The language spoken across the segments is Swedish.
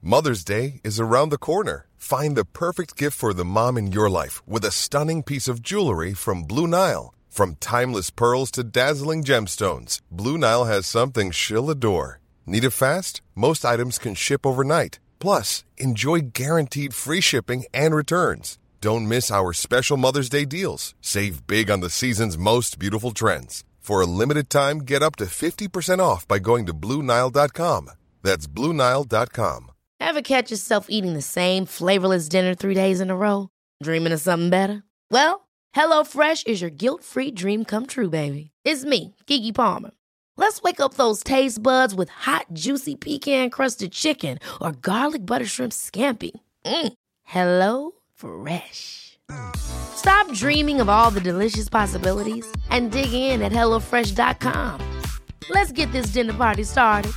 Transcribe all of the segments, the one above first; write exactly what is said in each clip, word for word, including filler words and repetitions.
Mother's Day is around the corner. Find the perfect gift for the mom in your life with a stunning piece of jewelry from Blue Nile. From timeless pearls to dazzling gemstones, Blue Nile has something she'll adore. Need it fast? Most items can ship overnight. Plus, enjoy guaranteed free shipping and returns. Don't miss our special Mother's Day deals. Save big on the season's most beautiful trends. For a limited time, get up to fifty percent off by going to blue nile dot com. That's blue nile dot com. Ever catch yourself eating the same flavorless dinner three days in a row? Dreaming of something better? Well, HelloFresh is your guilt-free dream come true, baby. It's me, Keke Palmer. Let's wake up those taste buds with hot, juicy pecan-crusted chicken or garlic butter shrimp scampi. Mm. Hello Fresh. Stop dreaming of all the delicious possibilities and dig in at hello fresh dot com. Let's get this dinner party started.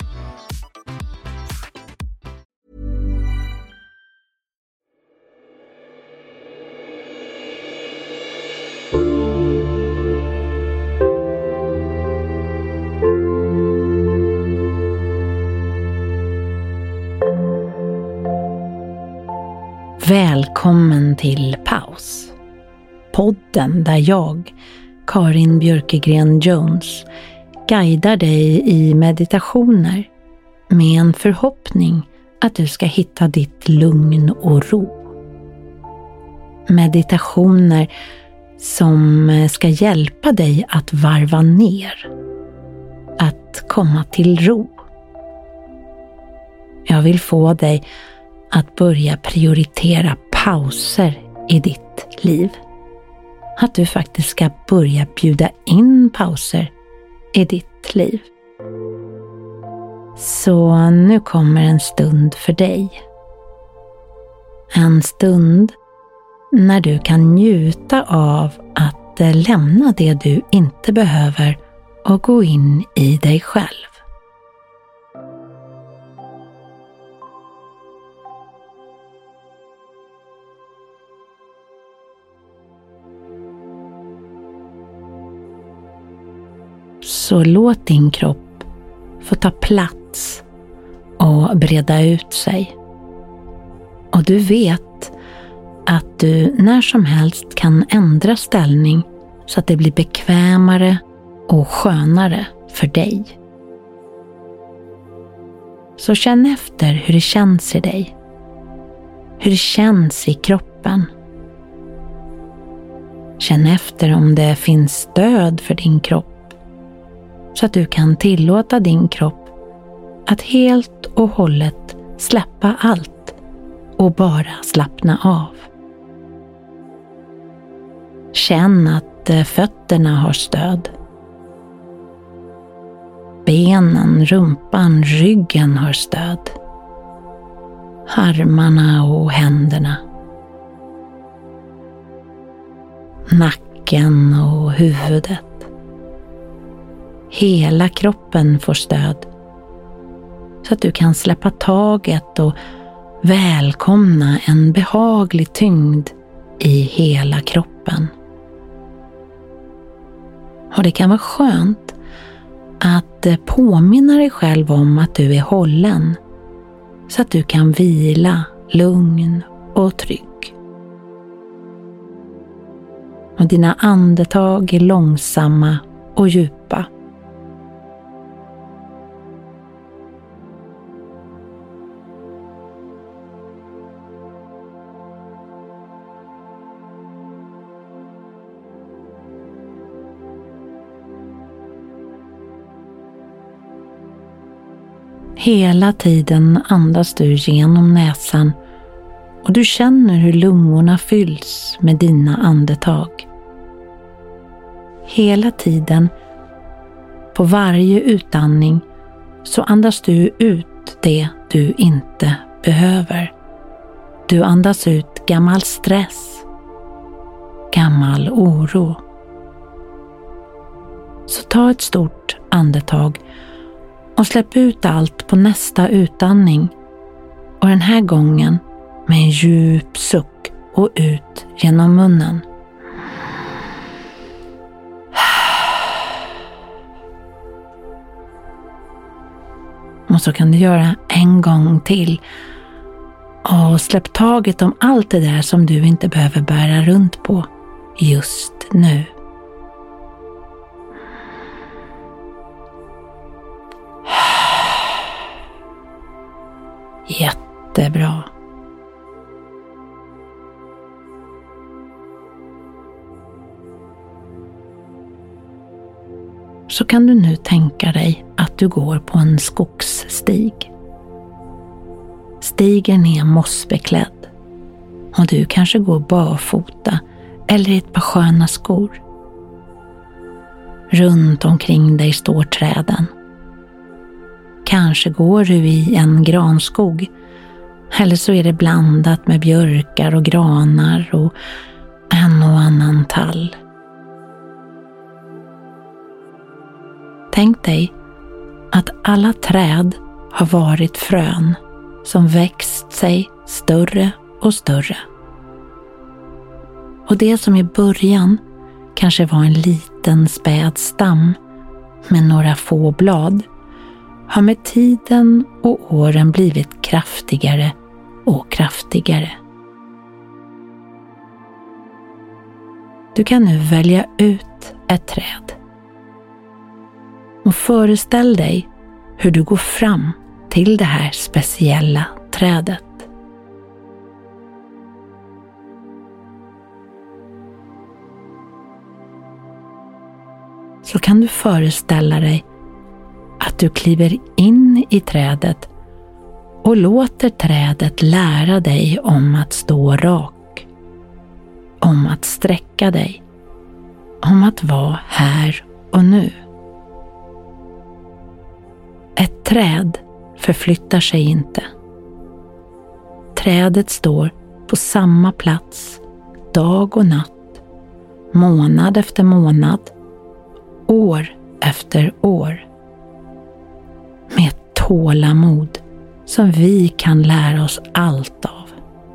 Välkommen till Paus. Podden där jag, Karin Björkegren Jones, guidar dig i meditationer med en förhoppning att du ska hitta ditt lugn och ro. Meditationer som ska hjälpa dig att varva ner, att komma till ro. Jag vill få dig att börja prioritera pauser i ditt liv. Att du faktiskt ska börja bjuda in pauser i ditt liv. Så nu kommer en stund för dig. En stund när du kan njuta av att lämna det du inte behöver och gå in i dig själv. Så låt din kropp få ta plats och breda ut sig. Och du vet att du när som helst kan ändra ställning så att det blir bekvämare och skönare för dig. Så känn efter hur det känns i dig. Hur det känns i kroppen. Känn efter om det finns stöd för din kropp. Så att du kan tillåta din kropp att helt och hållet släppa allt och bara slappna av. Känn att fötterna har stöd. Benen, rumpan, ryggen har stöd. Armarna och händerna. Nacken och huvudet. Hela kroppen får stöd så att du kan släppa taget och välkomna en behaglig tyngd i hela kroppen. Och det kan vara skönt att påminna dig själv om att du är hållen så att du kan vila lugn och trygg. Och dina andetag är långsamma och djupa. Hela tiden andas du genom näsan och du känner hur lungorna fylls med dina andetag. Hela tiden, på varje utandning, så andas du ut det du inte behöver. Du andas ut gammal stress, gammal oro. Så ta ett stort andetag och släpp ut allt på nästa utandning. Och den här gången med en djup suck och ut genom munnen. Och så kan du göra en gång till. Och släpp taget om allt det där som du inte behöver bära runt på just nu. Jättebra. Så kan du nu tänka dig att du går på en skogsstig. Stigen är mossbeklädd och du kanske går barfota eller i ett par sköna skor. Runt omkring dig står träden. Kanske går du i en granskog, eller så är det blandat med björkar och granar och en och annan tall. Tänk dig att alla träd har varit frön som växt sig större och större. Och det som i början kanske var en liten späd stam med några få blad har med tiden och åren blivit kraftigare och kraftigare. Du kan nu välja ut ett träd och föreställ dig hur du går fram till det här speciella trädet. Så kan du föreställa dig att du kliver in i trädet och låter trädet lära dig om att stå rak, om att sträcka dig, om att vara här och nu. Ett träd förflyttar sig inte. Trädet står på samma plats dag och natt, månad efter månad, år efter år. Med ett tålamod som vi kan lära oss allt av.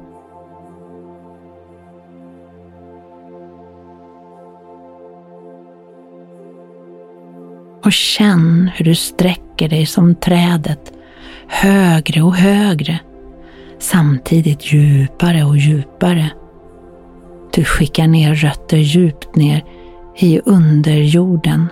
Och känn hur du sträcker dig som trädet högre och högre, samtidigt djupare och djupare. Du skickar ner rötter djupt ner i underjorden.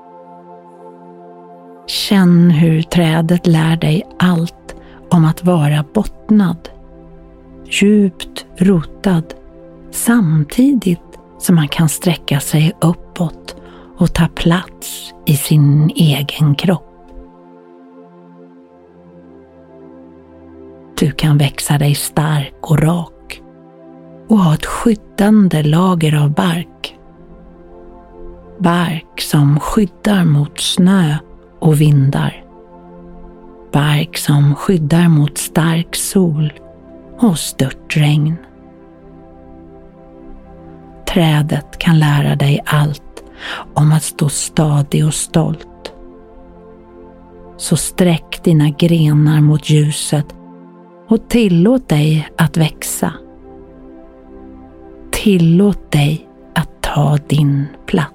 Känn hur trädet lär dig allt om att vara bottnad, djupt rotad, samtidigt som man kan sträcka sig uppåt och ta plats i sin egen kropp. Du kan växa dig stark och rak och ha ett skyddande lager av bark. Bark som skyddar mot snö och vindar. Bark som skyddar mot stark sol och störtregn. Trädet kan lära dig allt om att stå stadig och stolt. Så sträck dina grenar mot ljuset och tillåt dig att växa. Tillåt dig att ta din plats.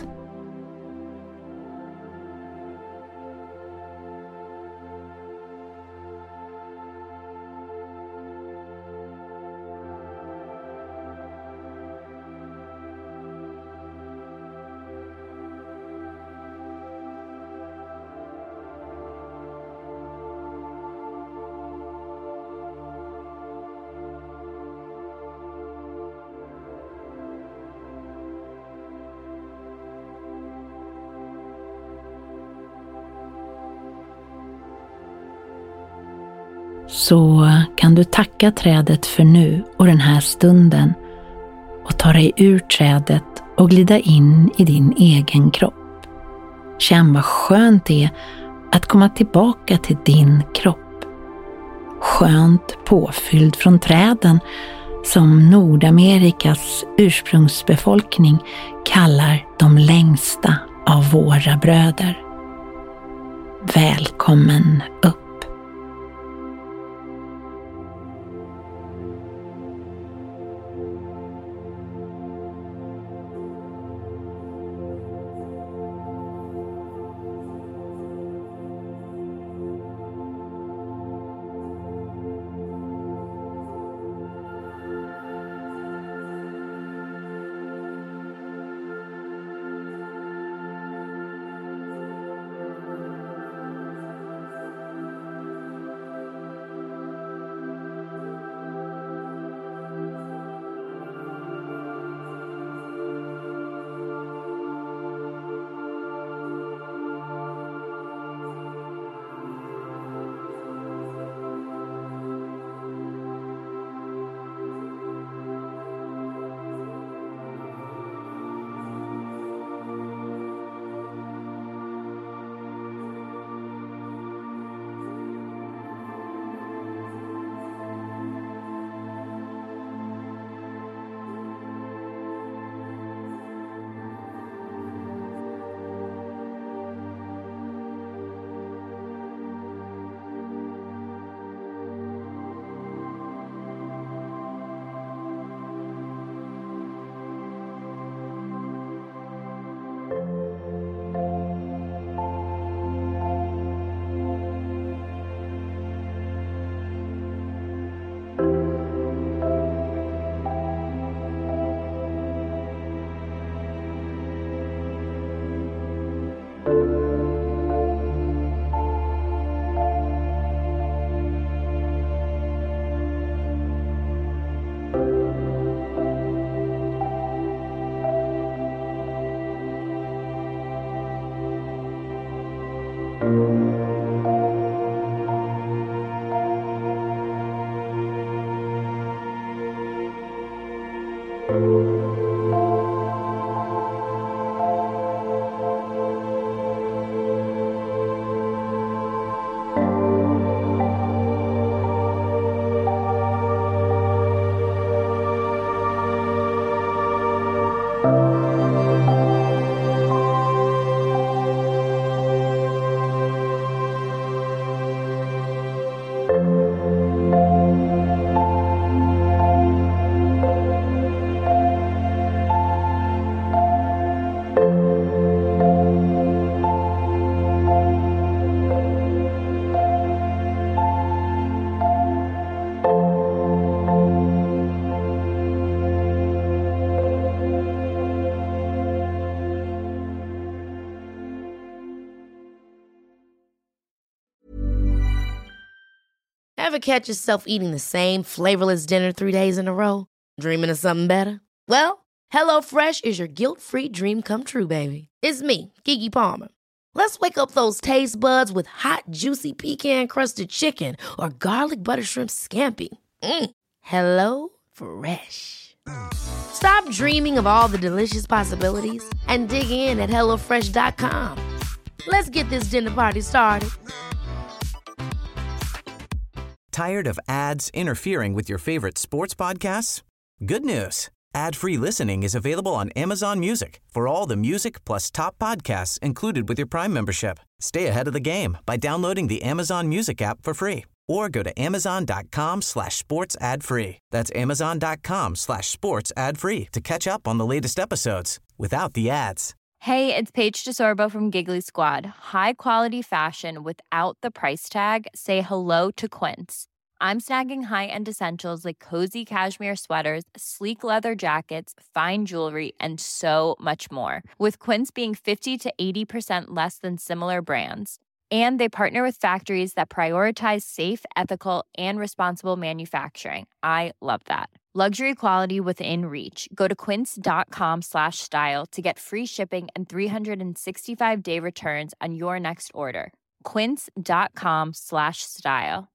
Så kan du tacka trädet för nu och den här stunden och ta dig ur trädet och glida in i din egen kropp. Känn vad skönt det är att komma tillbaka till din kropp. Skönt påfylld från träden som Nordamerikas ursprungsbefolkning kallar de längsta av våra bröder. Välkommen upp. Ever catch yourself eating the same flavorless dinner three days in a row? Dreaming of something better? Well, HelloFresh is your guilt-free dream come true, baby. It's me, Keke Palmer. Let's wake up those taste buds with hot, juicy pecan-crusted chicken or garlic butter shrimp scampi. Mm. Hello Fresh. Stop dreaming of all the delicious possibilities and dig in at hello fresh dot com. Let's get this dinner party started. Tired of ads interfering with your favorite sports podcasts? Good news. Ad-free listening is available on Amazon Music for all the music plus top podcasts included with your Prime membership. Stay ahead of the game by downloading the Amazon Music app for free or go to amazon.com slash sports ad free. That's amazon.com slash sports ad free to catch up on the latest episodes without the ads. Hey, it's Paige DeSorbo from Giggly Squad. High quality fashion without the price tag. Say hello to Quince. I'm snagging high-end essentials like cozy cashmere sweaters, sleek leather jackets, fine jewelry, and so much more. With Quince being fifty to eighty percent less than similar brands. And they partner with factories that prioritize safe, ethical, and responsible manufacturing. I love that. Luxury quality within reach. Go to quince.com slash style to get free shipping and three sixty-five day returns on your next order. Quince.com slash style.